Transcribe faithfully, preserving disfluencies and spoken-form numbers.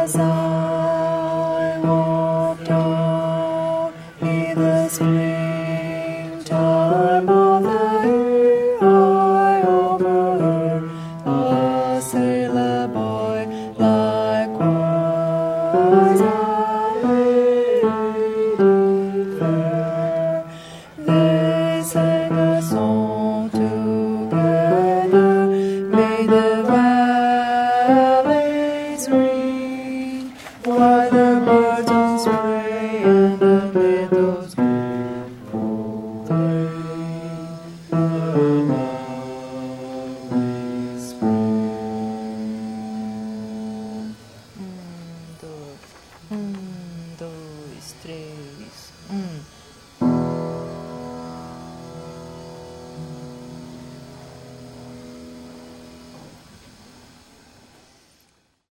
As I walked on in the springtime of the year, I overheard a sailor boy likewise a lady fair. They sang a song together, made the valley